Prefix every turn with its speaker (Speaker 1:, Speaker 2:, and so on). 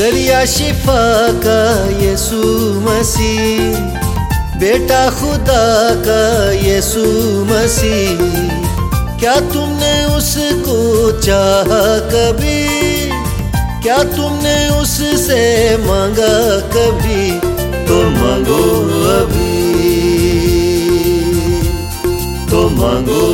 Speaker 1: दरिया शिफा का यीशु मसीह, बेटा खुदा का यीशु मसीह, क्या तुमने उसको चाहा कभी? क्या तुमने उससे मांगा कभी? तो मांगो अभी, तो मांगो